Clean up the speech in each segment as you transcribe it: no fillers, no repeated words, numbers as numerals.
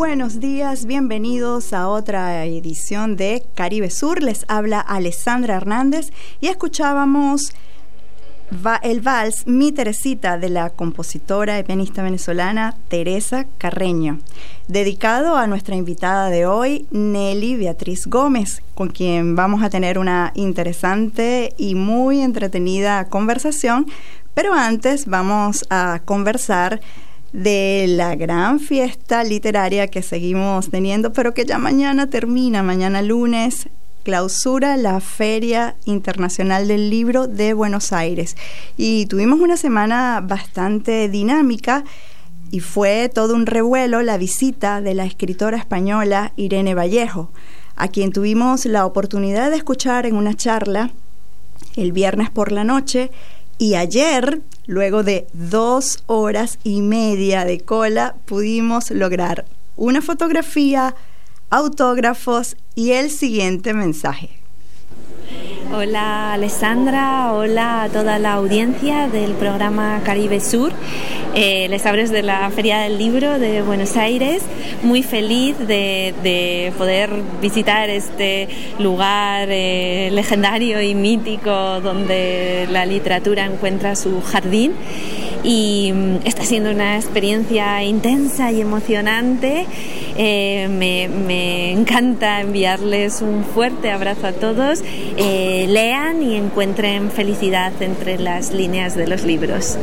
Buenos días, bienvenidos a otra edición de Caribe Sur. Les habla Alessandra Hernández y escuchábamos el vals Mi Teresita de la compositora y pianista venezolana Teresa Carreño, dedicado a nuestra invitada de hoy, Nelly Beatriz Gómez, con quien vamos a tener una interesante y muy entretenida conversación. Pero antes vamos a conversar de la gran fiesta literaria que seguimos teniendo, pero que ya mañana termina, mañana lunes clausura la Feria Internacional del Libro de Buenos Aires. Y tuvimos una semana bastante dinámica y fue todo un revuelo la visita de la escritora española Irene Vallejo, a quien tuvimos la oportunidad de escuchar en una charla el viernes por la noche. Y ayer, luego de 2 horas y media de cola, pudimos lograr una fotografía, autógrafos y el siguiente mensaje. Hola Alessandra, hola a toda la audiencia del programa Caribe Sur. Les hablo desde la Feria del Libro de Buenos Aires, muy feliz de poder visitar este lugar legendario y mítico donde la literatura encuentra su jardín. Y está siendo una experiencia intensa y emocionante. Me encanta enviarles un fuerte abrazo a todos. Lean y encuentren felicidad entre las líneas de los libros.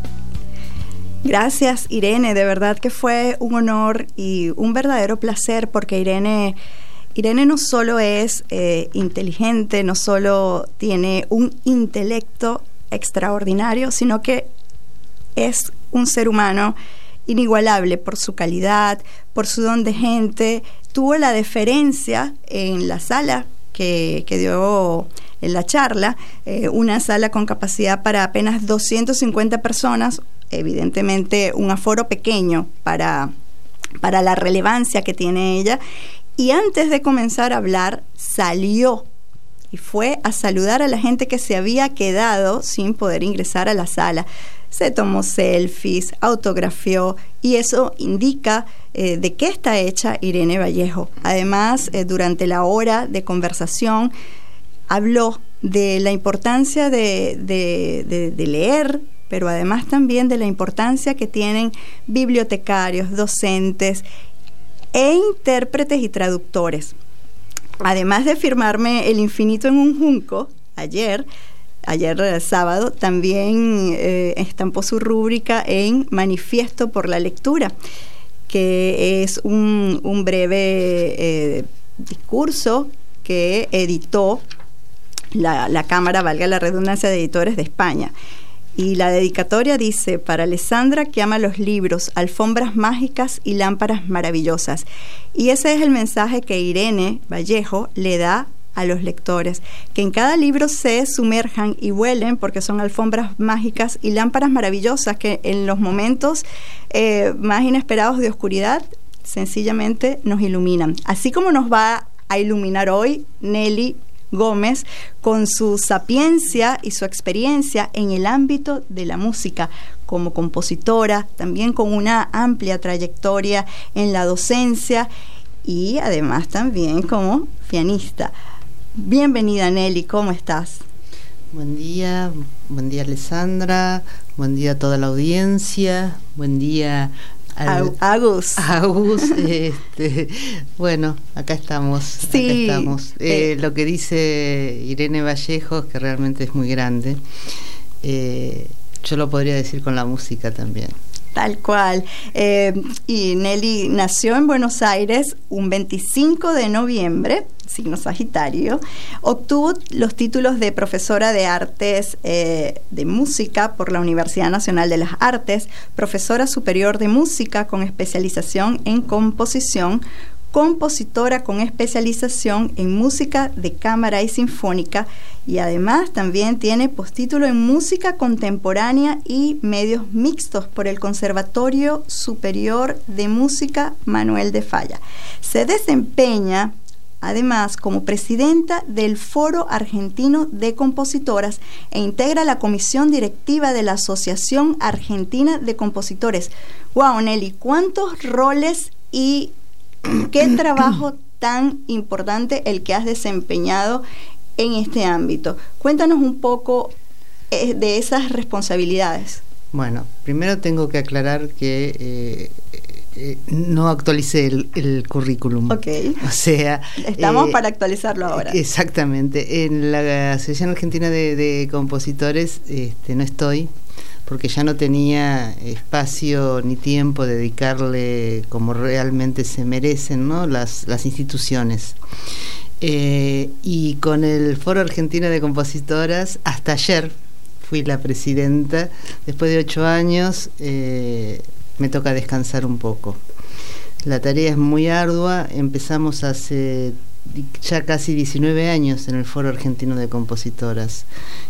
Gracias, Irene. De verdad que fue un honor y un verdadero placer, porque Irene no solo es inteligente, no solo tiene un intelecto extraordinario, sino que es un ser humano inigualable por su calidad, por su don de gente. Tuvo la deferencia en la sala que dio en la charla, una sala con capacidad para apenas 250 personas, evidentemente un aforo pequeño para la relevancia que tiene ella. Y antes de comenzar a hablar, salió y fue a saludar a la gente que se había quedado sin poder ingresar a la sala. Se tomó selfies, autografió, y eso indica de qué está hecha Irene Vallejo. Además, durante la hora de conversación, habló de la importancia de leer, pero además también de la importancia que tienen bibliotecarios, docentes e intérpretes y traductores. Además de firmarme El infinito en un junco, ayer sábado, también estampó su rúbrica en Manifiesto por la Lectura, que es un breve discurso que editó la Cámara, valga la redundancia, de Editores de España. Y la dedicatoria dice: para Alessandra, que ama los libros, alfombras mágicas y lámparas maravillosas. Y ese es el mensaje que Irene Vallejo le da a los lectores, que en cada libro se sumerjan y vuelen, porque son alfombras mágicas y lámparas maravillosas que en los momentos más inesperados de oscuridad sencillamente nos iluminan. Así como nos va a iluminar hoy Nelly Gómez con su sapiencia y su experiencia en el ámbito de la música como compositora, también con una amplia trayectoria en la docencia y además también como pianista. Bienvenida, Nelly, ¿cómo estás? Buen día Alessandra, buen día a toda la audiencia, buen día Agus. Bueno, acá estamos. Sí, lo que dice Irene Vallejo, que realmente es muy grande, yo lo podría decir con la música también. Tal cual. Y Nelly nació en Buenos Aires un 25 de noviembre, signo Sagitario. Obtuvo los títulos de profesora de artes de música por la Universidad Nacional de las Artes, profesora superior de música con especialización en composición, compositora con especialización en música de cámara y sinfónica, y además también tiene postítulo en música contemporánea y medios mixtos por el Conservatorio Superior de Música Manuel de Falla. Se desempeña además como presidenta del Foro Argentino de Compositoras e integra la comisión directiva de la Asociación Argentina de Compositores. Wow, Nelly, ¿cuántos roles y ¿Qué trabajo tan importante el que has desempeñado en este ámbito? Cuéntanos un poco de esas responsabilidades. Bueno, primero tengo que aclarar que no actualicé el currículum. Ok. O sea, estamos para actualizarlo ahora. Exactamente. En la Asociación Argentina de Compositores no estoy, porque ya no tenía espacio ni tiempo de dedicarle como realmente se merecen, ¿no?, las instituciones. Y con el Foro Argentino de Compositoras, hasta ayer fui la presidenta. Después de 8 años me toca descansar un poco. La tarea es muy ardua. Empezamos hace ya casi 19 años en el Foro Argentino de Compositoras.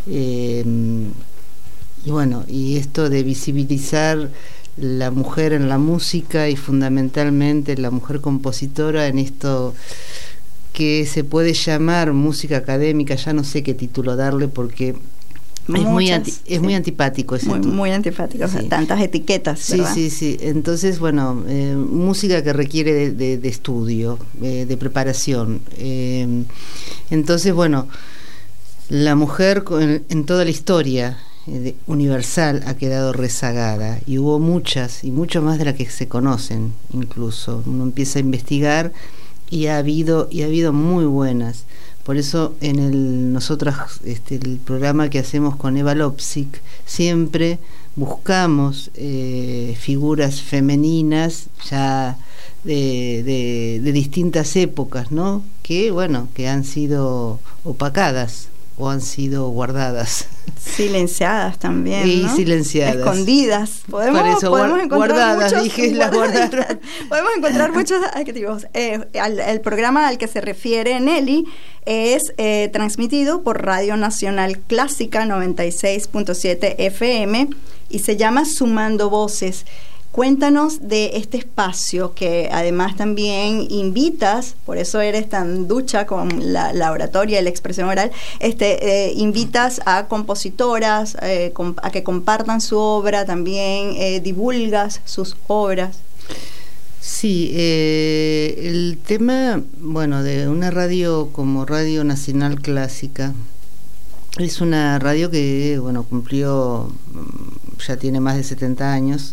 Y bueno, y esto de visibilizar la mujer en la música y fundamentalmente la mujer compositora en esto que se puede llamar música académica, ya no sé qué título darle porque es muy antipático ese título. Muy antipático, sí. O sea, tantas etiquetas, ¿verdad? Sí. Entonces, bueno, música que requiere de estudio, de preparación. Entonces, bueno, la mujer en toda la historia universal ha quedado rezagada, y hubo muchas y mucho más de las que se conocen. Incluso uno empieza a investigar y ha habido muy buenas. Por eso nosotros el programa que hacemos con Eva Lopsic siempre buscamos figuras femeninas ya de distintas épocas, ¿no?, que han sido opacadas o han sido guardadas. Silenciadas también, ¿no? Y silenciadas. Escondidas. Podemos encontrar guardadas, las guardaron. Podemos encontrar muchos adjetivos. El programa al que se refiere Nelly es transmitido por Radio Nacional Clásica 96.7 FM y se llama Sumando Voces. Cuéntanos de este espacio que además también invitas, por eso eres tan ducha con la oratoria y la expresión oral, invitas a compositoras a que compartan su obra, también divulgas sus obras. Sí, el tema, de una radio como Radio Nacional Clásica, es una radio que, cumplió, ya tiene más de 70 años,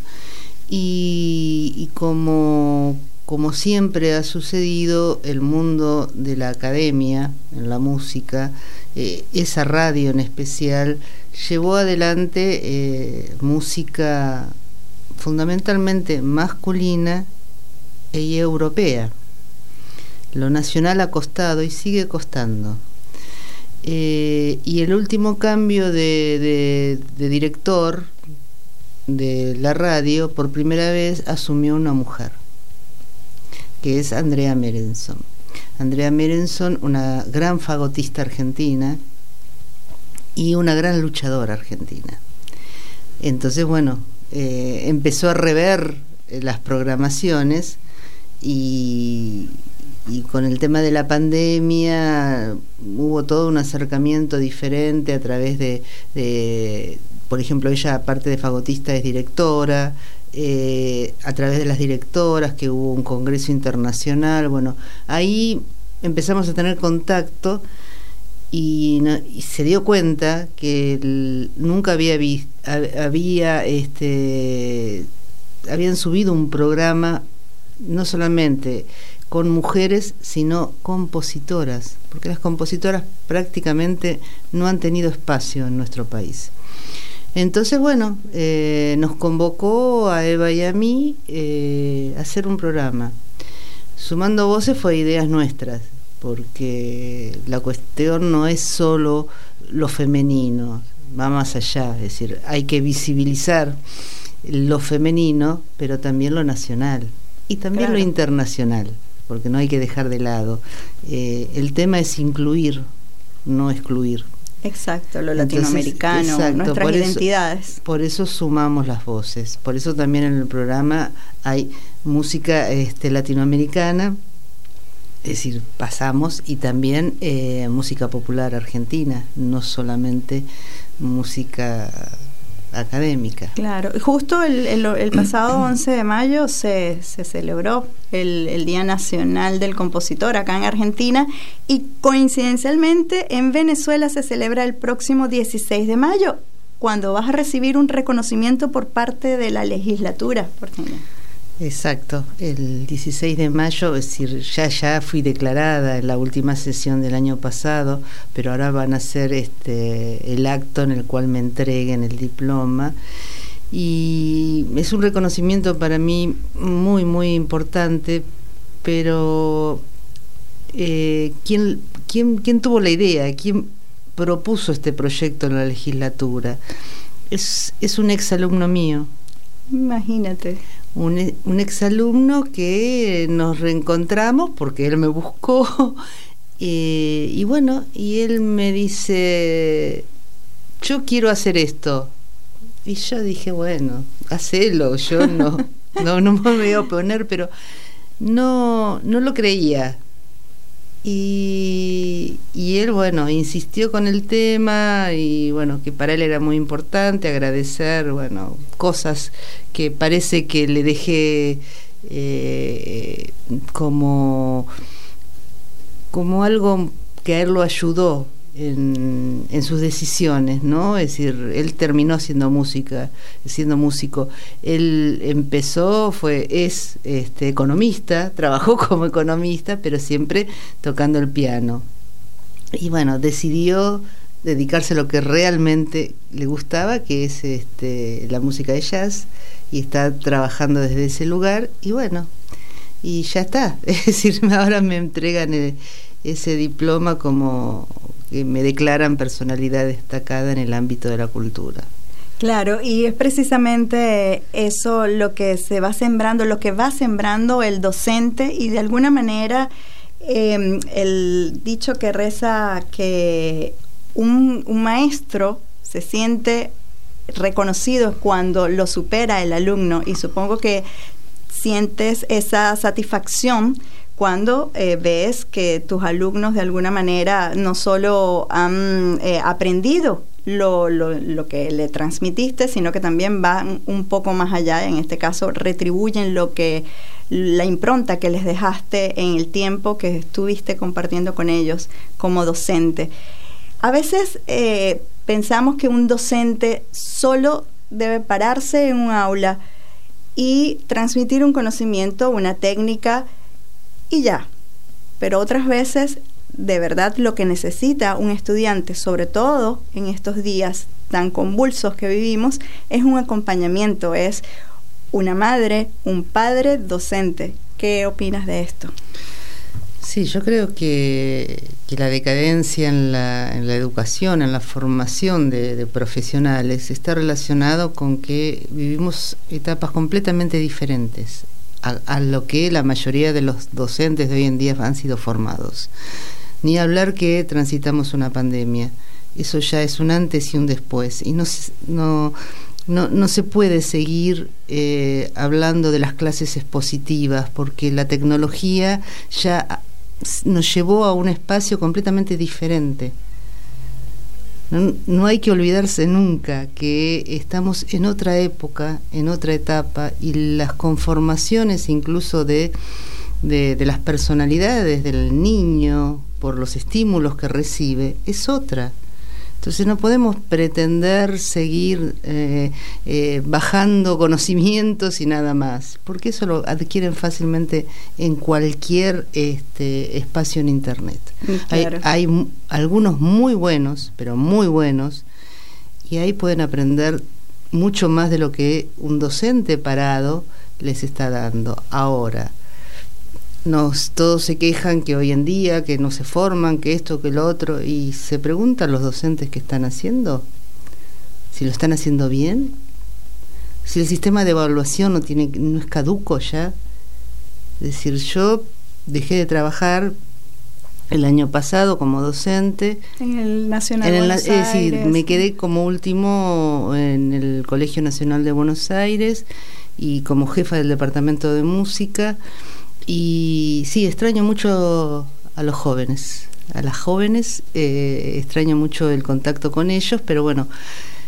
y como siempre ha sucedido, el mundo de la academia, en la música, esa radio en especial, llevó adelante música fundamentalmente masculina y europea. Lo nacional ha costado y sigue costando. Y el último cambio de director de la radio, por primera vez asumió una mujer, que es Andrea Merenson. Andrea Merenson, una gran fagotista argentina y una gran luchadora argentina. Entonces, empezó a rever las programaciones y con el tema de la pandemia hubo todo un acercamiento diferente a través de por ejemplo, ella, aparte de fagotista, es directora, a través de las directoras, que hubo un congreso internacional. Ahí empezamos a tener contacto y se dio cuenta que nunca habían subido un programa no solamente con mujeres, sino compositoras, porque las compositoras prácticamente no han tenido espacio en nuestro país. Entonces, nos convocó a Eva y a mí a hacer un programa. Sumando Voces fue ideas nuestras, porque la cuestión no es solo lo femenino, va más allá. Es decir, hay que visibilizar lo femenino, pero también lo nacional y también lo internacional, porque no hay que dejar de lado. El tema es incluir, no excluir. Exacto, lo latinoamericano, nuestras identidades. Por eso sumamos las voces, por eso también en el programa hay música latinoamericana, es decir, pasamos, y también música popular argentina, no solamente música académica. Claro, justo el pasado 11 de mayo se celebró el Día Nacional del Compositor acá en Argentina, y coincidencialmente en Venezuela se celebra el próximo 16 de mayo, cuando vas a recibir un reconocimiento por parte de la legislatura porteña. Exacto, el 16 de mayo, es decir, ya fui declarada en la última sesión del año pasado, pero ahora van a hacer el acto en el cual me entreguen el diploma, y es un reconocimiento para mí muy, muy importante, pero ¿quién tuvo la idea? ¿Quién propuso este proyecto en la legislatura? Es un exalumno mío. Imagínate. Un exalumno que nos reencontramos porque él me buscó, y bueno, y él me dice, yo quiero hacer esto, y yo dije, bueno, hacelo. Yo no me voy a oponer, pero no lo creía. Y él, bueno, insistió con el tema, y bueno, que para él era muy importante agradecer, bueno, cosas que parece que le dejé como algo que a él lo ayudó en sus decisiones, ¿no? Es decir, él terminó siendo músico. Él empezó, es economista, trabajó como economista, pero siempre tocando el piano. Y bueno, decidió dedicarse a lo que realmente le gustaba, que es la música de jazz, y está trabajando desde ese lugar, y bueno, y ya está. Es decir, ahora me entregan ese diploma como que me declaran personalidad destacada en el ámbito de la cultura. Claro, y es precisamente eso lo que se va sembrando, lo que va sembrando el docente, y de alguna manera el dicho que reza que un maestro se siente reconocido cuando lo supera el alumno, y supongo que sientes esa satisfacción cuando ves que tus alumnos de alguna manera no solo han aprendido lo que le transmitiste, sino que también van un poco más allá. En este caso, retribuyen la impronta que les dejaste en el tiempo que estuviste compartiendo con ellos como docente. A veces pensamos que un docente solo debe pararse en un aula y transmitir un conocimiento, una técnica, y ya. Pero otras veces, de verdad, lo que necesita un estudiante, sobre todo en estos días tan convulsos que vivimos, es un acompañamiento, es una madre, un padre docente. ¿Qué opinas de esto? Sí, yo creo que la decadencia en la educación, en la formación de profesionales, está relacionado con que vivimos etapas completamente diferentes a lo que la mayoría de los docentes de hoy en día han sido formados. Ni hablar que transitamos una pandemia. Eso ya es un antes y un después. Y no se puede seguir hablando de las clases expositivas, porque la tecnología ya nos llevó a un espacio completamente diferente. No hay que olvidarse nunca que estamos en otra época, en otra etapa, y las conformaciones incluso de las personalidades del niño por los estímulos que recibe es otra. Entonces no podemos pretender seguir bajando conocimientos y nada más, porque eso lo adquieren fácilmente en cualquier espacio en Internet. Claro. Hay algunos muy buenos, pero muy buenos, y ahí pueden aprender mucho más de lo que un docente parado les está dando. Ahora, todos se quejan que hoy en día, que no se forman, que esto, que lo otro, y se preguntan los docentes qué están haciendo, si lo están haciendo bien, si el sistema de evaluación no es caduco ya. Es decir, yo dejé de trabajar el año pasado como docente en el Nacional de Buenos Aires. Es decir, me quedé como último en el Colegio Nacional de Buenos Aires y como jefa del departamento de música. Y sí, extraño mucho a los jóvenes, extraño mucho el contacto con ellos, pero bueno,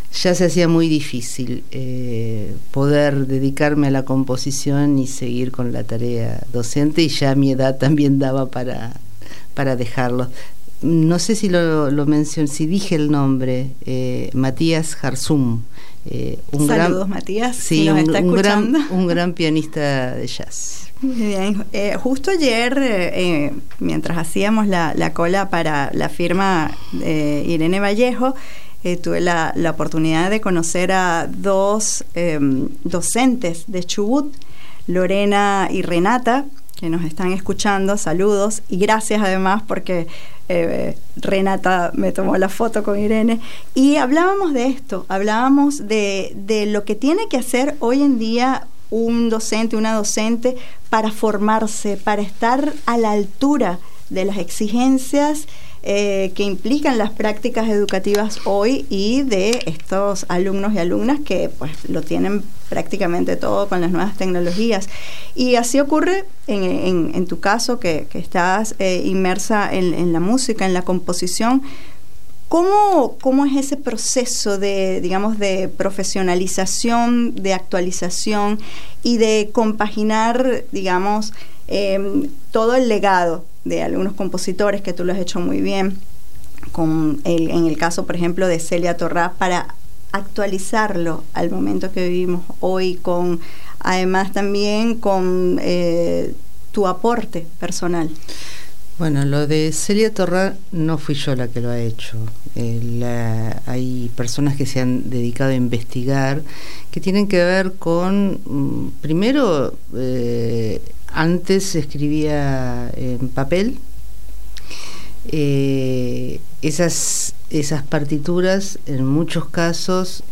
ya se hacía muy difícil poder dedicarme a la composición y seguir con la tarea docente, y ya mi edad también daba para dejarlo. No sé si lo mencioné, si dije el nombre, Matías Jarzum. Saludos, Matías, sí, si nos está escuchando. Un gran pianista de jazz. Muy bien. Justo ayer, mientras hacíamos la cola para la firma de Irene Vallejo, tuve la oportunidad de conocer a dos docentes de Chubut, Lorena y Renata, que nos están escuchando. Saludos y gracias además porque Renata me tomó la foto con Irene y hablábamos de esto, hablábamos de lo que tiene que hacer hoy en día un docente, una docente para formarse, para estar a la altura de las exigencias que implican las prácticas educativas hoy y de estos alumnos y alumnas que pues lo tienen prácticamente todo con las nuevas tecnologías. Y así ocurre en tu caso que estás inmersa en la música, en la composición. ¿Cómo es ese proceso de, digamos, de profesionalización, de actualización y de compaginar, digamos, todo el legado de algunos compositores, que tú lo has hecho muy bien, en el caso, por ejemplo, de Celia Torrá, para actualizarlo al momento que vivimos hoy, además también con tu aporte personal? Bueno, lo de Celia Torrá no fui yo la que lo ha hecho. Hay personas que se han dedicado a investigar, que tienen que ver con, primero, antes se escribía en papel. Esas partituras, en muchos casos,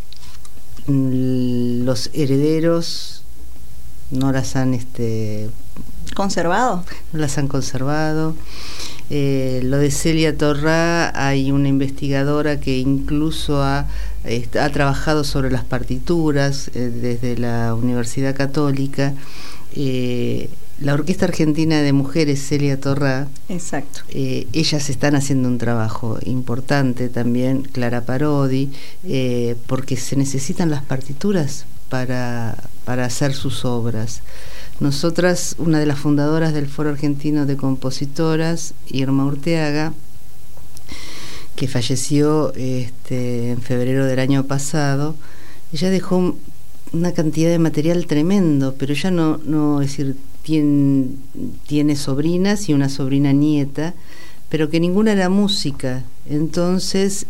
los herederos no las han ¿conservado? No las han conservado. Lo de Celia Torrá, hay una investigadora que incluso ha trabajado sobre las partituras desde la Universidad Católica. La Orquesta Argentina de Mujeres Celia Torrá, exacto. Ellas están haciendo un trabajo importante también, Clara Parodi, porque se necesitan las partituras para hacer sus obras. Nosotras, una de las fundadoras del Foro Argentino de Compositoras, Irma Urteaga, que falleció en febrero del año pasado, ella dejó una cantidad de material tremendo, pero ella no es decir, tiene sobrinas y una sobrina nieta, pero que ninguna era música. Entonces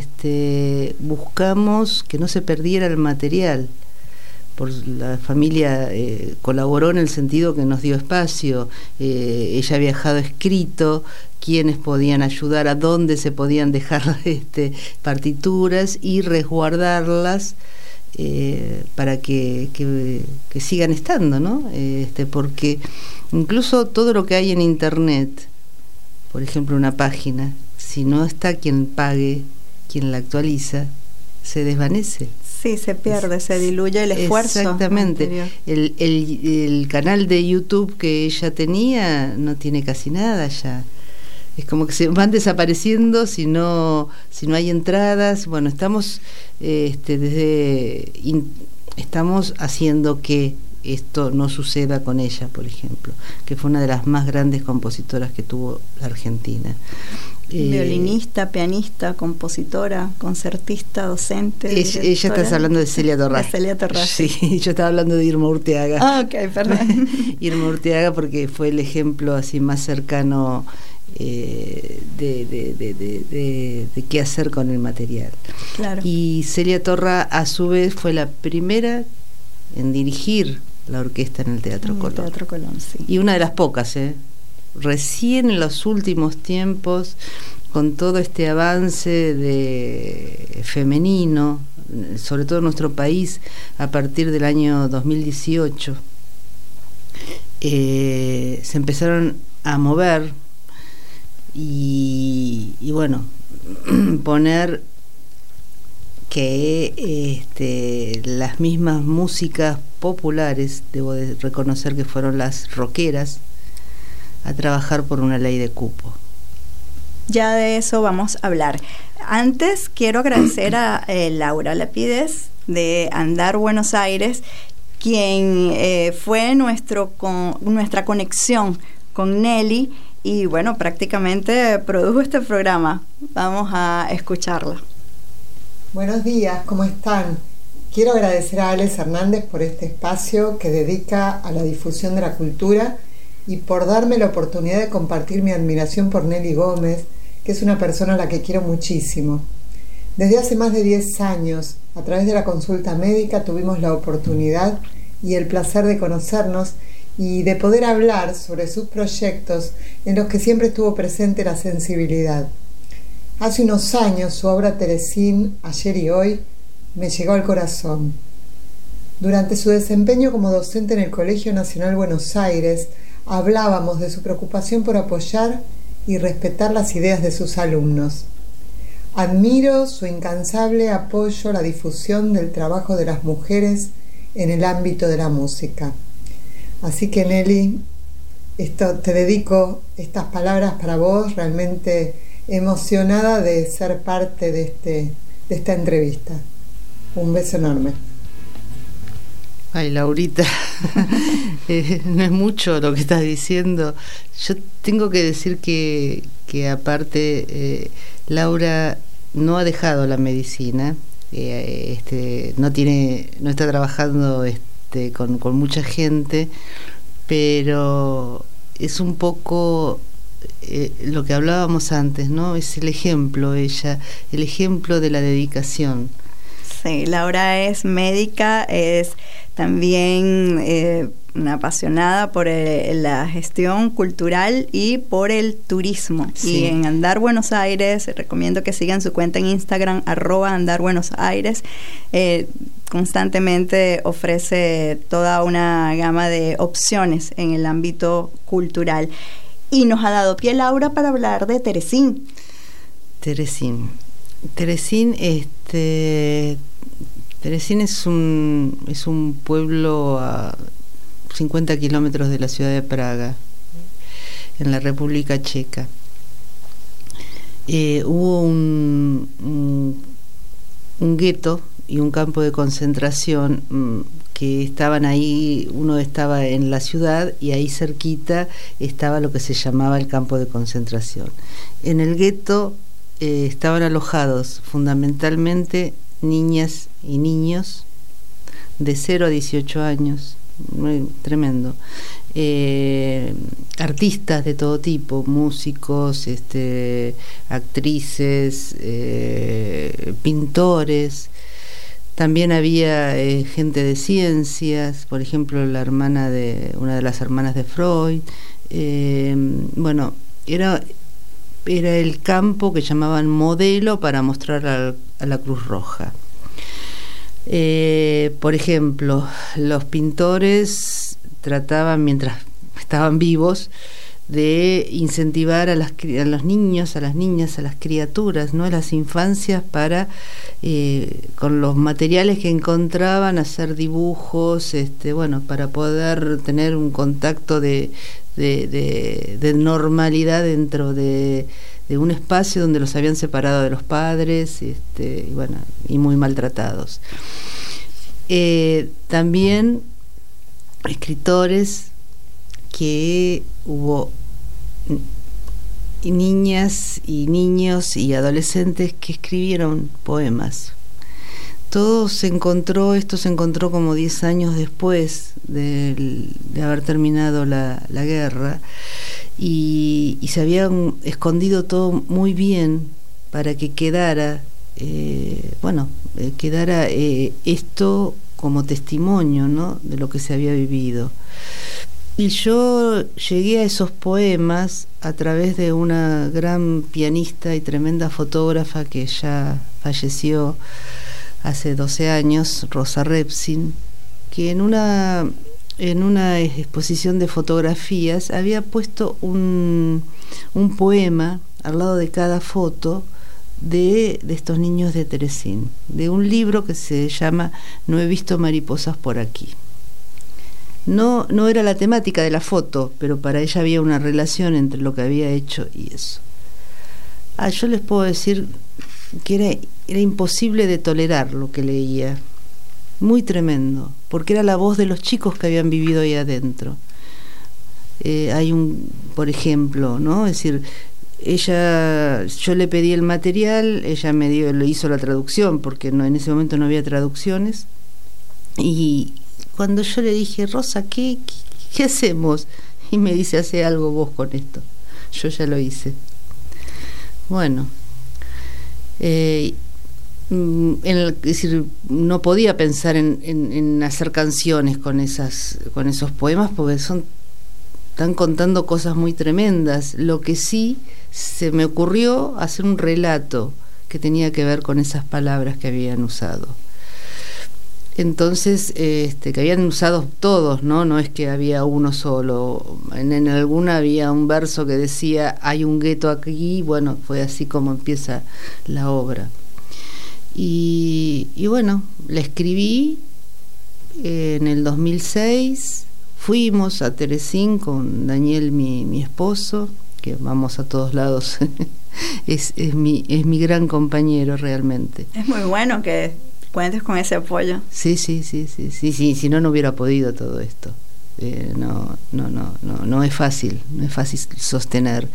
buscamos que no se perdiera el material. La familia colaboró en el sentido que nos dio espacio. Ella ha viajado escrito quiénes podían ayudar, a dónde se podían dejar partituras y resguardarlas para que sigan estando, ¿no? Porque incluso todo lo que hay en internet, por ejemplo una página, si no está quien pague, quien la actualiza, se desvanece. Sí, se pierde, se diluye el esfuerzo. Exactamente. El canal de YouTube que ella tenía no tiene casi nada ya. Es como que se van desapareciendo si no hay entradas. Bueno, estamos estamos haciendo que esto no suceda con ella, por ejemplo, que fue una de las más grandes compositoras que tuvo la Argentina. Violinista, pianista, compositora, concertista, docente. Ella estás hablando de Celia Torrá. De Celia Torrá. Sí, yo estaba hablando de Irma Urteaga. Ah, ok, perdón. Irma Urteaga, porque fue el ejemplo así más cercano de qué hacer con el material. Claro. Y Celia Torrá, a su vez, fue la primera en dirigir la orquesta en el Teatro Colón. Teatro Colón, sí. Y una de las pocas, recién en los últimos tiempos, con todo este avance de femenino, sobre todo en nuestro país, a partir del año 2018, se empezaron a mover y bueno, poner que las mismas músicas populares, debo de reconocer que fueron las rockeras, a trabajar por una ley de cupo. Ya de eso vamos a hablar. Antes quiero agradecer a Laura Lapides de Andar Buenos Aires, quien fue nuestra conexión con Nelly y bueno, prácticamente produjo este programa. Vamos a escucharla. Buenos días, ¿cómo están? Quiero agradecer a Alex Hernández por este espacio que dedica a la difusión de la cultura y por darme la oportunidad de compartir mi admiración por Nelly Gómez, que es una persona a la que quiero muchísimo. Desde hace más de 10 años, a través de la consulta médica, tuvimos la oportunidad y el placer de conocernos y de poder hablar sobre sus proyectos en los que siempre estuvo presente la sensibilidad. Hace unos años su obra Teresín, Ayer y Hoy, me llegó al corazón. Durante su desempeño como docente en el Colegio Nacional Buenos Aires, hablábamos de su preocupación por apoyar y respetar las ideas de sus alumnos. Admiro su incansable apoyo a la difusión del trabajo de las mujeres en el ámbito de la música. Así que Nelly, te dedico estas palabras para vos, realmente emocionada de ser parte de esta entrevista. Un beso enorme. Ay, Laurita, no es mucho lo que estás diciendo. Yo tengo que decir que aparte Laura no ha dejado la medicina, no está trabajando con mucha gente, pero es un poco lo que hablábamos antes, ¿no? Es el ejemplo de la dedicación. Sí, Laura es médica, es también una apasionada por la gestión cultural y por el turismo. Sí. Y en Andar Buenos Aires, recomiendo que sigan su cuenta en Instagram, @andarbuenosaires. Constantemente ofrece toda una gama de opciones en el ámbito cultural. Y nos ha dado pie, Laura, para hablar de Teresín. Teresín es un pueblo a 50 kilómetros de la ciudad de Praga, en la República Checa. Hubo un gueto y un campo de concentración que estaban ahí. Uno estaba en la ciudad y ahí cerquita estaba lo que se llamaba el campo de concentración. En el gueto estaban alojados fundamentalmente niñas y niños de 0 a 18 años, muy tremendo, artistas de todo tipo, músicos, actrices, pintores. También había gente de ciencias, por ejemplo una de las hermanas de Freud. Bueno, era el campo que llamaban modelo para mostrar a la Cruz Roja. Por ejemplo, los pintores trataban, mientras estaban vivos, de incentivar a los niños, a las niñas, a las criaturas, ¿no? A las infancias para, con los materiales que encontraban, hacer dibujos, para poder tener un contacto de normalidad dentro de un espacio donde los habían separado de los padres, y muy maltratados. También escritores, que hubo niñas y niños y adolescentes que escribieron poemas. Esto se encontró como 10 años después de haber terminado la guerra, y se habían escondido todo muy bien para que quedara esto como testimonio, ¿no?, de lo que se había vivido. Y yo llegué a esos poemas a través de una gran pianista y tremenda fotógrafa que ya falleció hace 12 años, Rosa Repsin, que en una exposición de fotografías había puesto un poema al lado de cada foto de estos niños de Teresín, de un libro que se llama No he visto mariposas por aquí. No era la temática de la foto, pero para ella había una relación entre lo que había hecho y eso. Yo les puedo decir que era imposible de tolerar lo que leía. Muy tremendo, porque era la voz de los chicos que habían vivido ahí adentro. Hay por ejemplo, ¿no? Es decir, yo le pedí el material, ella le hizo la traducción, porque en ese momento no había traducciones, y cuando yo le dije, Rosa, ¿qué hacemos? Y me dice, hace algo vos con esto. Yo ya lo hice. Bueno, es decir, no podía pensar en hacer canciones con esos poemas, porque están contando cosas muy tremendas. Lo que sí se me ocurrió hacer un relato que tenía que ver con esas palabras que habían usado. Entonces, que habían usado todos, no es que había uno solo. En alguna había un verso que decía, hay un gueto aquí. Bueno, fue así como empieza la obra. Y bueno, la escribí en el 2006. Fuimos a Teresín con Daniel, mi esposo, que vamos a todos lados. es mi gran compañero realmente. Es muy bueno que cuentes con ese apoyo. Sí, si no hubiera podido todo esto. No es fácil, sostener.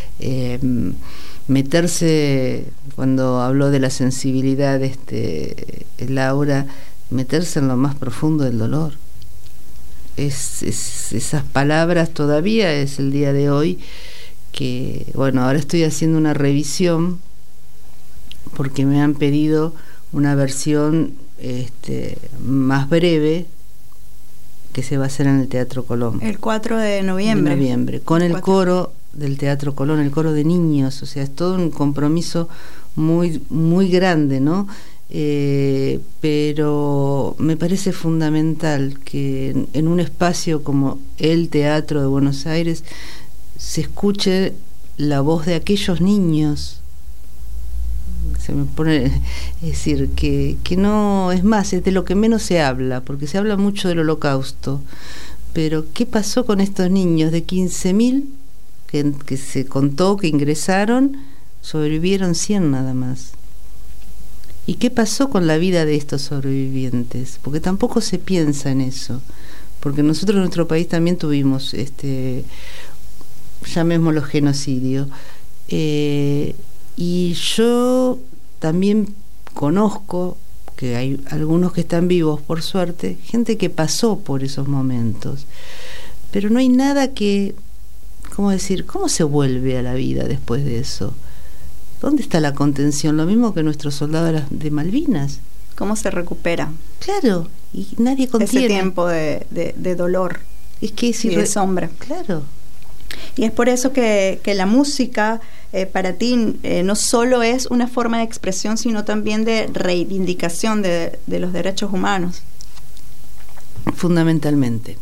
Meterse, cuando habló de la sensibilidad Laura, meterse en lo más profundo del dolor. Esas palabras todavía es el día de hoy que, bueno, ahora estoy haciendo una revisión porque me han pedido una versión más breve que se va a hacer en el Teatro Colón. El 4 de noviembre. Con el coro del Teatro Colón, el coro de niños, o sea, es todo un compromiso muy, muy grande, ¿no? Pero me parece fundamental que en un espacio como el Teatro de Buenos Aires se escuche la voz de aquellos niños. Se me pone, es decir, que no, es más, es de lo que menos se habla, porque se habla mucho del Holocausto, pero ¿qué pasó con estos niños? De 15.000 que se contó que ingresaron, sobrevivieron 100 nada más. ¿Y qué pasó con la vida de estos sobrevivientes? Porque tampoco se piensa en eso, porque nosotros en nuestro país también tuvimos llamémoslo genocidio, y yo también conozco que hay algunos que están vivos, por suerte, gente que pasó por esos momentos, pero no hay nada que, ¿cómo decir? ¿Cómo se vuelve a la vida después de eso? ¿Dónde está la contención? Lo mismo que nuestros soldados de Malvinas. ¿Cómo se recupera? Claro, y nadie contiene. Ese tiempo de dolor y de sombra. Claro. Y es por eso que la música para ti no solo es una forma de expresión, sino también de reivindicación de los derechos humanos. Fundamentalmente,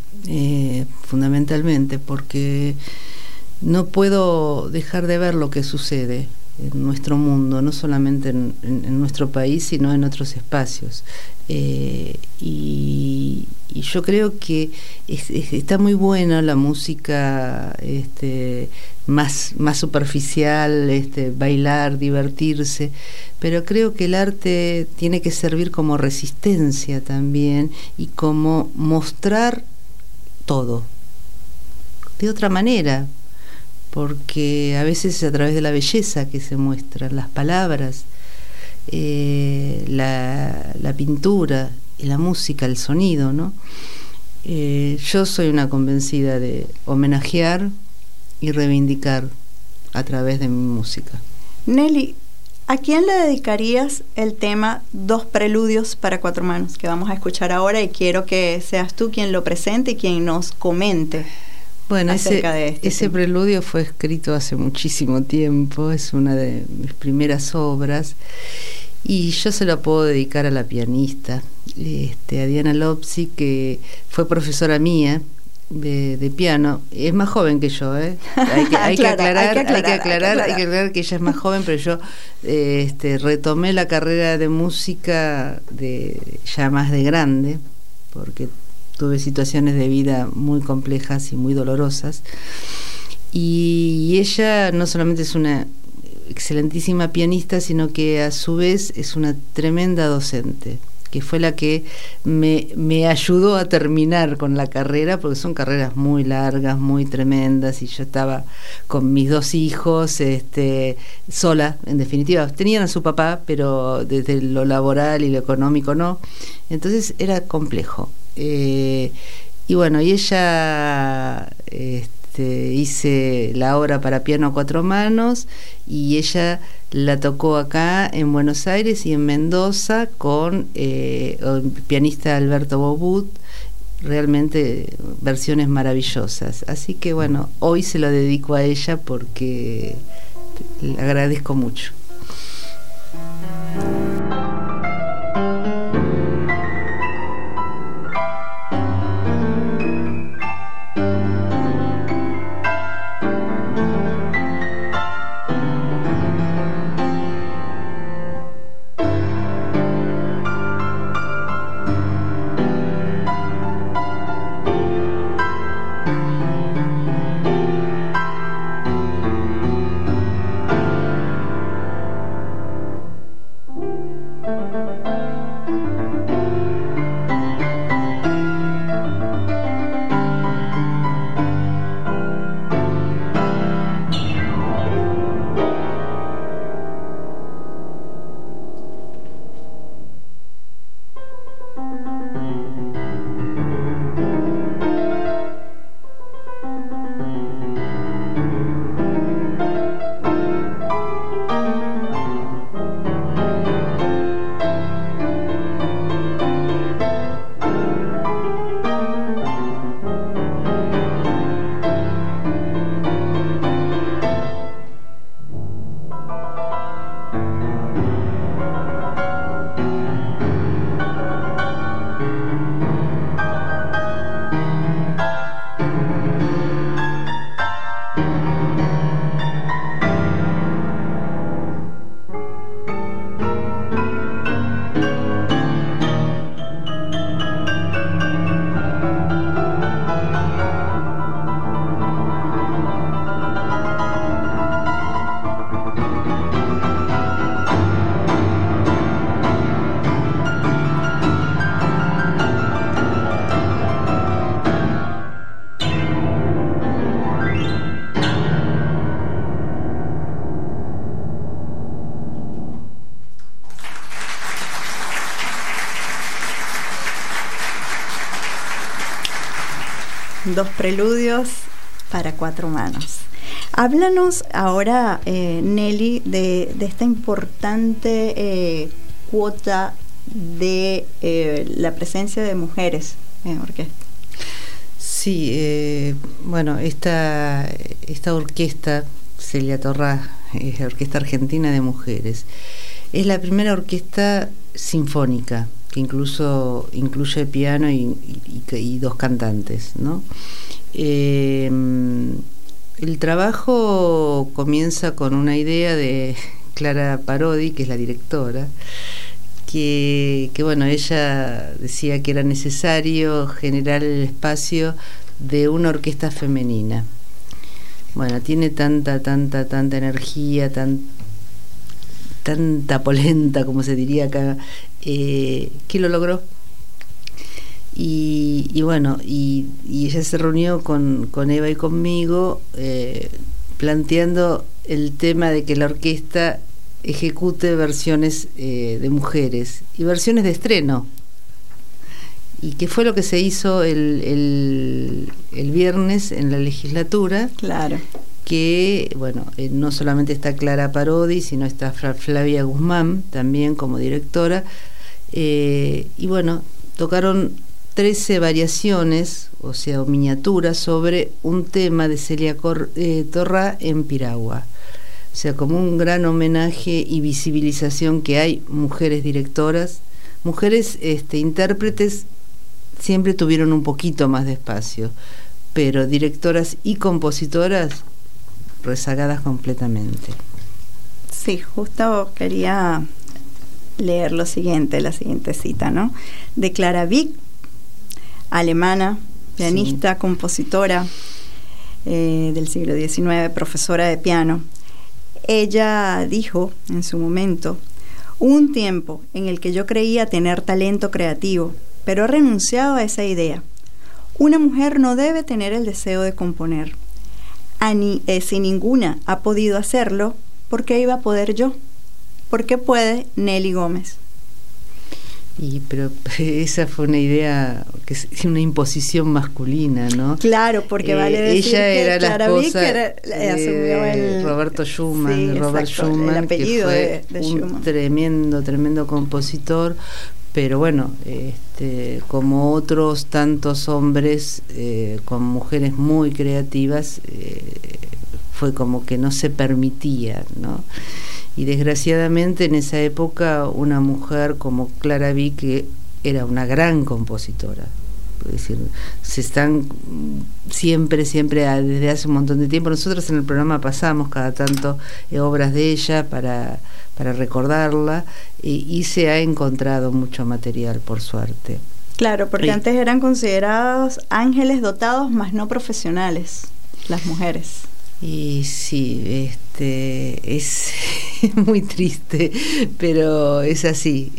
porque no puedo dejar de ver lo que sucede en nuestro mundo, no solamente en nuestro país, sino en otros espacios. Y yo creo que está muy buena la música más superficial, bailar, divertirse, pero creo que el arte tiene que servir como resistencia también y como mostrar todo de otra manera, porque a veces es a través de la belleza que se muestran las palabras, la pintura, la música, el sonido, ¿no? Yo soy una convencida de homenajear y reivindicar a través de mi música. Nelly, ¿a quién le dedicarías el tema Dos Preludios para Cuatro Manos que vamos a escuchar ahora? Y quiero que seas tú quien lo presente y quien nos comente. Bueno, ese preludio fue escrito hace muchísimo tiempo, es una de mis primeras obras y yo se lo puedo dedicar a la pianista, a Diana Lopsi, que fue profesora mía de piano. Es más joven que yo, Hay que aclarar que ella es más joven, pero yo retomé la carrera de música ya más de grande, porque tuve situaciones de vida muy complejas y muy dolorosas, y ella no solamente es una excelentísima pianista, sino que a su vez es una tremenda docente, que fue la que me ayudó a terminar con la carrera, porque son carreras muy largas, muy tremendas, y yo estaba con mis 2 hijos, sola, en definitiva. Tenían a su papá, pero desde lo laboral y lo económico no. Entonces era complejo. Y bueno, y ella... hice la obra para piano a 4 manos, y ella la tocó acá en Buenos Aires y en Mendoza con el pianista Alberto Bobut, realmente versiones maravillosas. Así que bueno, hoy se lo dedico a ella porque le agradezco mucho. Dos preludios para 4 manos. Háblanos ahora, Nelly, de esta importante cuota de la presencia de mujeres en orquesta. Sí, bueno, esta orquesta, Celia Torrá, es la Orquesta Argentina de Mujeres. Es la primera orquesta sinfónica que incluso incluye piano y 2 cantantes, ¿no? El trabajo comienza con una idea de Clara Parodi, que es la directora, que bueno, ella decía que era necesario generar el espacio de una orquesta femenina. Bueno, tiene tanta energía, tanta polenta, como se diría acá, que lo logró. Y bueno, y ella se reunió con Eva y conmigo, planteando el tema de que la orquesta ejecute versiones de mujeres y versiones de estreno, y que fue lo que se hizo el viernes en la legislatura. Claro. Que bueno, no solamente está Clara Parodi, sino está Flavia Guzmán también como directora, y bueno, tocaron 13 variaciones, o sea, miniaturas sobre un tema de Celia Torrá en Piragua. O sea, como un gran homenaje y visibilización que hay mujeres directoras, mujeres intérpretes siempre tuvieron un poquito más de espacio, pero directoras y compositoras rezagadas completamente. Sí, justo quería leer la siguiente cita, ¿no? De Clara Wieck, alemana, pianista, sí, compositora del siglo XIX, profesora de piano. Ella dijo en su momento: hubo un tiempo en el que yo creía tener talento creativo, pero he renunciado a esa idea. Una mujer no debe tener el deseo de componer. Si ninguna ha podido hacerlo, ¿por qué iba a poder yo? ¿Por qué puede Nelly Gómez? Pero esa fue una idea, que es una imposición masculina, ¿no? Claro, porque vale decir ella que era la Clara esposa de Roberto Schumann, sí, Robert exacto, Schumann, el apellido que fue de un Schumann. tremendo compositor. Pero bueno, como otros tantos hombres con mujeres muy creativas, fue como que no se permitía, ¿no? Y desgraciadamente en esa época una mujer como Clara Wieck, que era una gran compositora, es decir, se están siempre desde hace un montón de tiempo, nosotros en el programa pasamos cada tanto obras de ella para recordarla, y se ha encontrado mucho material, por suerte. Claro, porque antes eran considerados ángeles dotados, más no profesionales, las mujeres. Y sí, es muy triste, pero es así.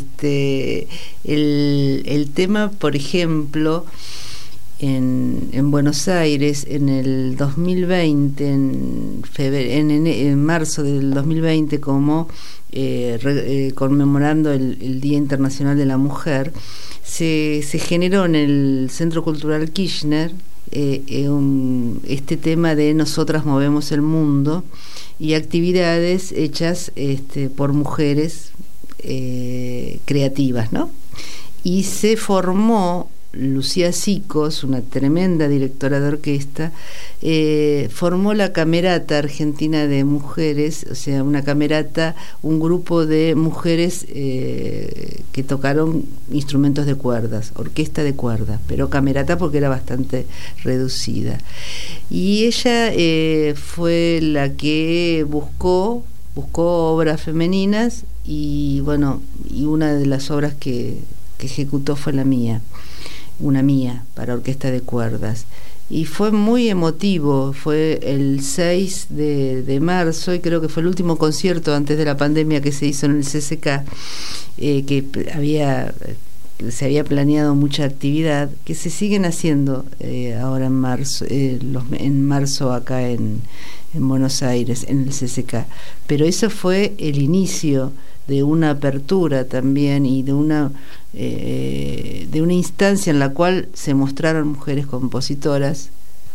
El tema, por ejemplo, en Buenos Aires, en el 2020, en marzo del 2020, como conmemorando el Día Internacional de la Mujer, se generó en el Centro Cultural Kirchner este tema de Nosotras Movemos el Mundo, y actividades hechas por mujeres creativas, ¿no? Y se formó Lucía Sicos, una tremenda directora de orquesta, formó la Camerata Argentina de Mujeres, o sea, una camerata, un grupo de mujeres que tocaron instrumentos de cuerdas, orquesta de cuerdas, pero camerata porque era bastante reducida. Y ella fue la que buscó obras femeninas, y bueno, y una de las obras que ejecutó fue una mía para orquesta de cuerdas, y fue muy emotivo. Fue el 6 de marzo, y creo que fue el último concierto antes de la pandemia que se hizo en el CCK, que se había planeado mucha actividad, que se siguen haciendo ahora en marzo acá en Buenos Aires, en el CCK. Pero eso fue el inicio de una apertura también, y de una instancia en la cual se mostraron mujeres compositoras,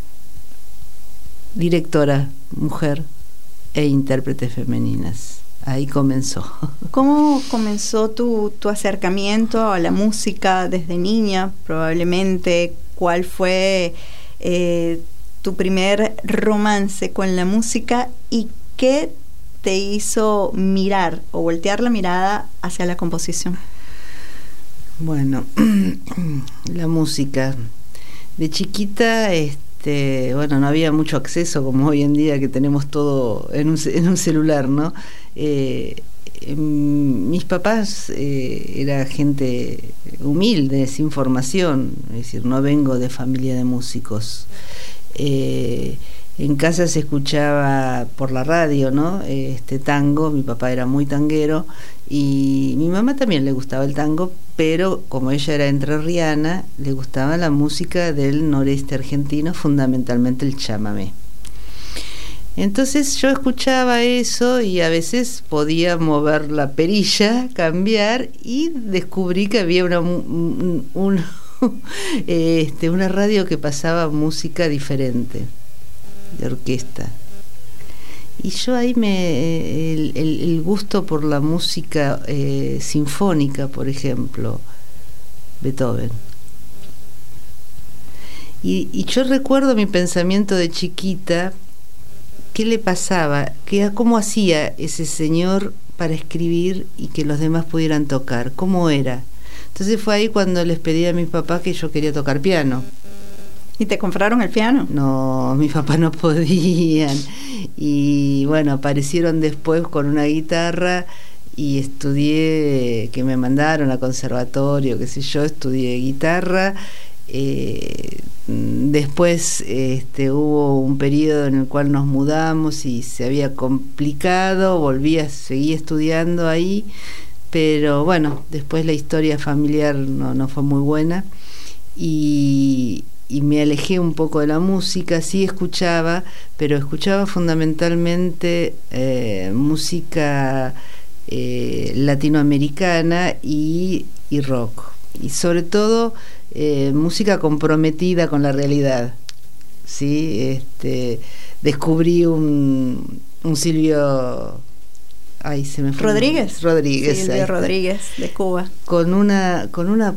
directora mujer e intérpretes femeninas. Ahí comenzó. ¿Cómo comenzó tu acercamiento a la música desde niña? Probablemente, ¿cuál fue tu primer romance con la música, y qué te hizo mirar o voltear la mirada hacia la composición? Bueno, la música. De chiquita, bueno, no había mucho acceso como hoy en día, que tenemos todo en un celular, ¿no? Mis papás era gente humilde, sin formación, es decir, no vengo de familia de músicos. En casa se escuchaba por la radio, ¿no? Tango. Mi papá era muy tanguero, y mi mamá también le gustaba el tango, pero como ella era entrerriana, le gustaba la música del noreste argentino, fundamentalmente el chamamé. Entonces yo escuchaba eso, y a veces podía mover la perilla, cambiar, y descubrí que había una radio que pasaba música diferente, de orquesta. Y yo ahí el gusto por la música sinfónica, por ejemplo, Beethoven. Y yo recuerdo mi pensamiento de chiquita, qué le pasaba, cómo hacía ese señor para escribir y que los demás pudieran tocar, cómo era. Entonces fue ahí cuando les pedí a mis papás que yo quería tocar piano. ¿Y te compraron el piano? No, mis papás no podían. Y bueno, aparecieron después con una guitarra, y estudié, que me mandaron a conservatorio, qué sé yo, estudié guitarra, Después hubo un periodo en el cual nos mudamos y se había complicado, seguí estudiando ahí, pero bueno, después la historia familiar no fue muy buena y me alejé un poco de la música. Sí escuchaba, pero escuchaba fundamentalmente música latinoamericana y rock, y sobre todo música comprometida con la realidad. ¿Sí? Descubrí un Silvio, se me fue. Rodríguez, Silvio Rodríguez, de Cuba, con una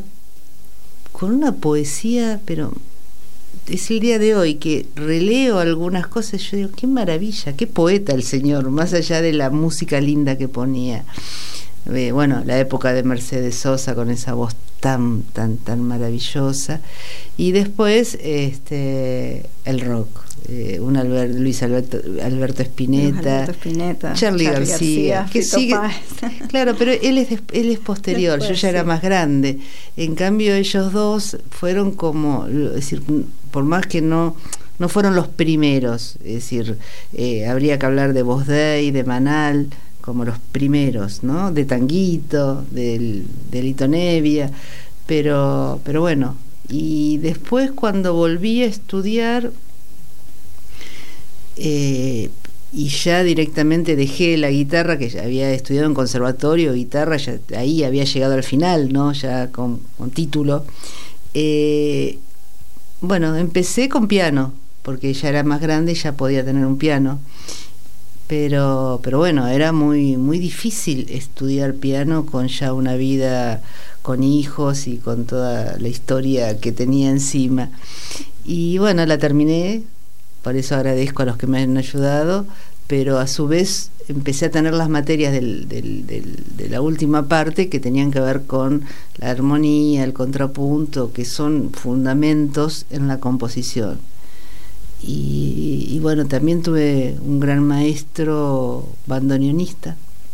poesía, pero es el día de hoy que releo algunas cosas, yo digo, qué maravilla, qué poeta el señor, más allá de la música linda que ponía. Bueno, la época de Mercedes Sosa con esa voz tan maravillosa, y después el rock, Luis Alberto Spinetta, Charly García, que sigue, claro, pero él es posterior. Después, yo ya era más grande. En cambio ellos dos fueron como, es decir, por más que no fueron los primeros, es decir, habría que hablar de Voz Day, de Manal, como los primeros, ¿no? De Tanguito, de Lito Nevia, pero bueno. Y después, cuando volví a estudiar, y ya directamente dejé la guitarra, que ya había estudiado en conservatorio, guitarra, ya ahí había llegado al final, ¿no? Ya con título. Bueno, empecé con piano, porque ya era más grande y ya podía tener un piano. Pero bueno, era muy difícil estudiar piano con ya una vida con hijos y con toda la historia que tenía encima. Y bueno, la terminé, por eso agradezco a los que me han ayudado, pero a su vez empecé a tener las materias de la última parte, que tenían que ver con la armonía, el contrapunto, que son fundamentos en la composición. Y bueno, también tuve un gran maestro bandoneonista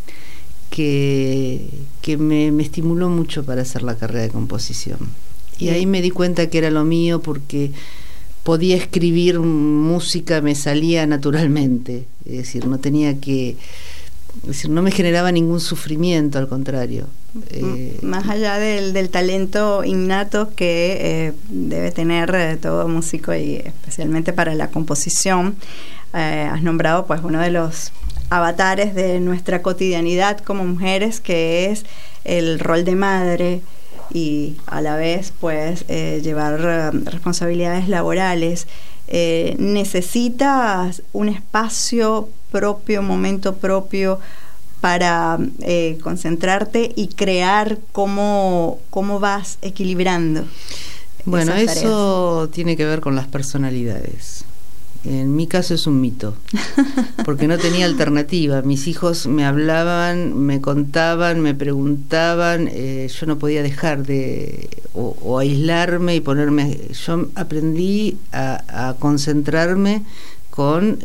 que me estimuló mucho para hacer la carrera de composición, y ahí me di cuenta que era lo mío, porque podía escribir música, me salía naturalmente, es decir, no tenía que, es decir, no me generaba ningún sufrimiento, al contrario. Más allá del talento innato que debe tener todo músico, y especialmente para la composición, has nombrado pues uno de los avatares de nuestra cotidianidad como mujeres, que es el rol de madre, y a la vez pues llevar responsabilidades laborales. Necesitas un espacio propio, momento propio para concentrarte y crear cómo vas equilibrando. Bueno, eso tiene que ver con las personalidades. En mi caso es un mito, porque no tenía alternativa. Mis hijos me hablaban, me contaban, me preguntaban, yo no podía dejar de o aislarme y ponerme. Yo aprendí a concentrarme con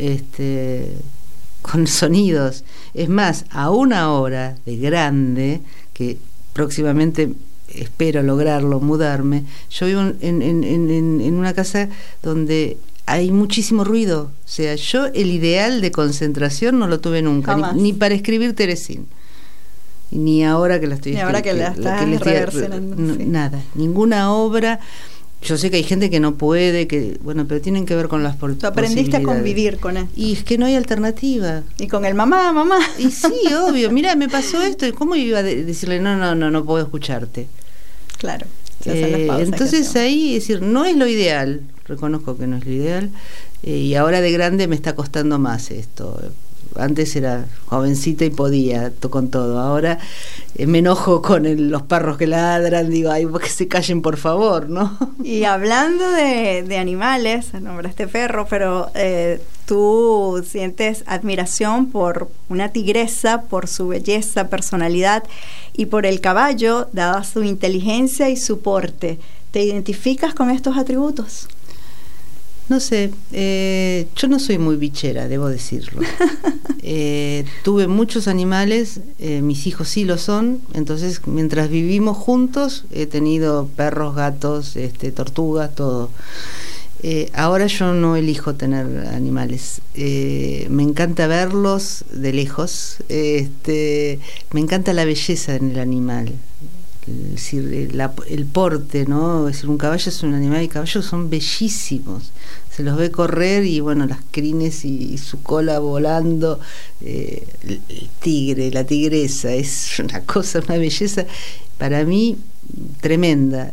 sonidos. Es más, aún ahora de grande, que próximamente espero lograrlo, mudarme, yo vivo en una casa donde hay muchísimo ruido. O sea, yo el ideal de concentración no lo tuve nunca, ni para escribir Teresín, ni ahora que la estoy escribiendo. Ni ahora que la estás reversionando. Nada, ninguna obra. Yo sé que hay gente que no puede, pero tienen que ver con las posibilidades. Tú aprendiste a convivir con él. Y es que no hay alternativa. Y con el mamá. Y sí, obvio. Mira, me pasó esto. ¿Cómo iba a decirle no puedo escucharte? Claro. Entonces ahí, es decir, no es lo ideal. Reconozco que no es lo ideal. Y ahora de grande me está costando más esto. Antes era jovencita y podía con todo. Ahora me enojo con los perros que ladran, digo, ay, que se callen por favor, ¿no? Y hablando de animales, nombraste perro, pero tú sientes admiración por una tigresa, por su belleza, personalidad, y por el caballo, dada su inteligencia y su porte. ¿Te identificas con estos atributos? No sé, yo no soy muy bichera, debo decirlo. Tuve muchos animales, mis hijos sí lo son, entonces mientras vivimos juntos he tenido perros, gatos, tortugas, todo. Ahora yo no elijo tener animales, me encanta verlos de lejos, me encanta la belleza en el animal. Es decir, el porte, ¿no? Es decir, un caballo es un animal y caballos son bellísimos. Se los ve correr y bueno, las crines y su cola volando, el tigre, la tigresa, es una cosa, una belleza para mí tremenda.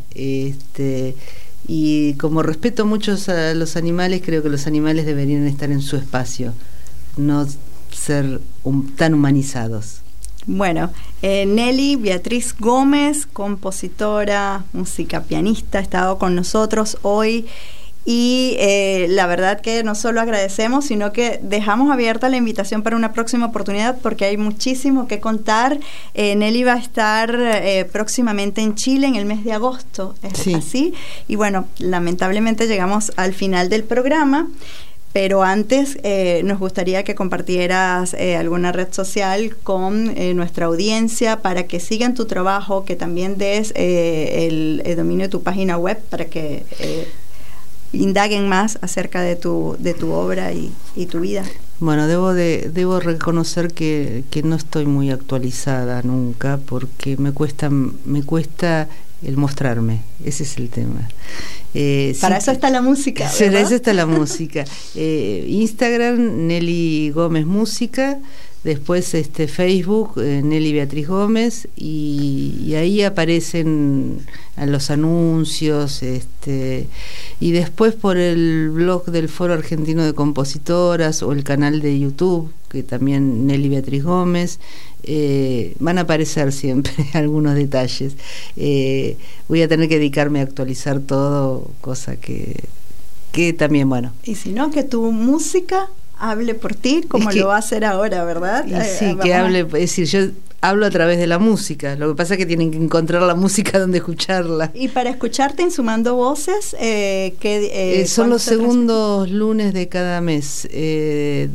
Y como respeto mucho a los animales, creo que los animales deberían estar en su espacio, no ser tan humanizados. Bueno, Nelly Beatriz Gómez, compositora, música, pianista, ha estado con nosotros hoy y la verdad que no solo agradecemos, sino que dejamos abierta la invitación para una próxima oportunidad porque hay muchísimo que contar. Nelly va a estar próximamente en Chile en el mes de agosto, ¿es sí. así? Y bueno, lamentablemente llegamos al final del programa. Pero antes nos gustaría que compartieras alguna red social con nuestra audiencia para que sigan tu trabajo, que también des el dominio de tu página web para que indaguen más acerca de tu obra y tu vida. Bueno, debo reconocer que no estoy muy actualizada nunca porque me cuesta el mostrarme, ese es el tema. Para eso está la música, ¿verdad? Para eso está la música. Instagram, Nelly Gómez Música, después Facebook, Nelly Beatriz Gómez, y ahí aparecen los anuncios, y después por el blog del Foro Argentino de Compositoras o el canal de YouTube, que también Nelly Beatriz Gómez, van a aparecer siempre algunos detalles. Voy a tener que dedicarme a actualizar todo, cosa que también, bueno. Y si no, que tu música hable por ti, como lo va a hacer ahora, ¿verdad? Y sí, que hable, es decir, yo hablo a través de la música, lo que pasa es que tienen que encontrar la música donde escucharla. Y para escucharte en Sumando Voces, son los segundos lunes de cada mes, de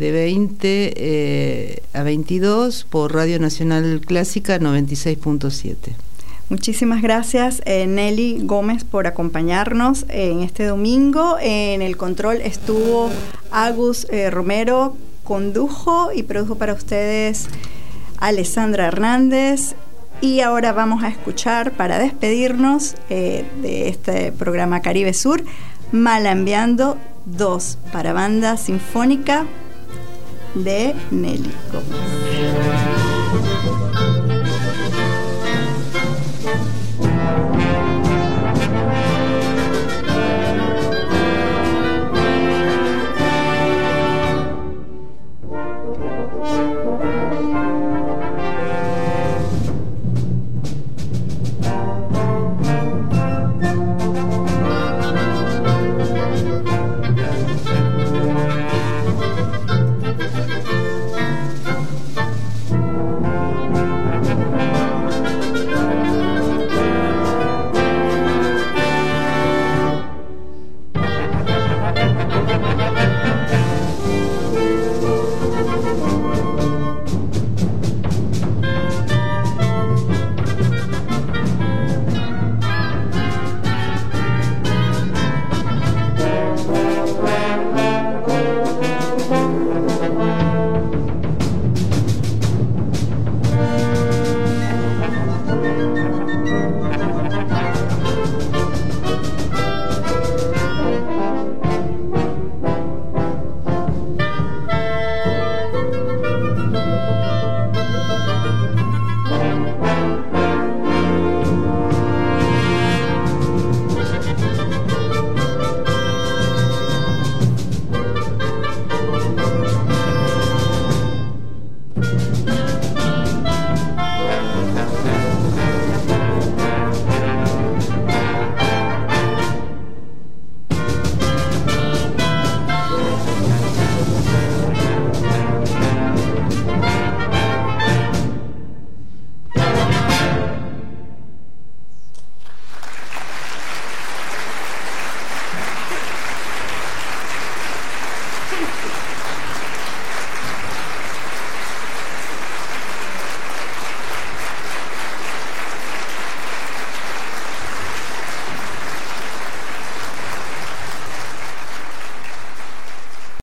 20 a 22 por Radio Nacional Clásica 96.7. Muchísimas gracias, Nelly Gómez, por acompañarnos en este domingo. En el control estuvo Agus Romero, condujo y produjo para ustedes Alessandra Hernández. Y ahora vamos a escuchar, para despedirnos de este programa Caribe Sur, Malambiando 2 para banda sinfónica de Nelly Gómez.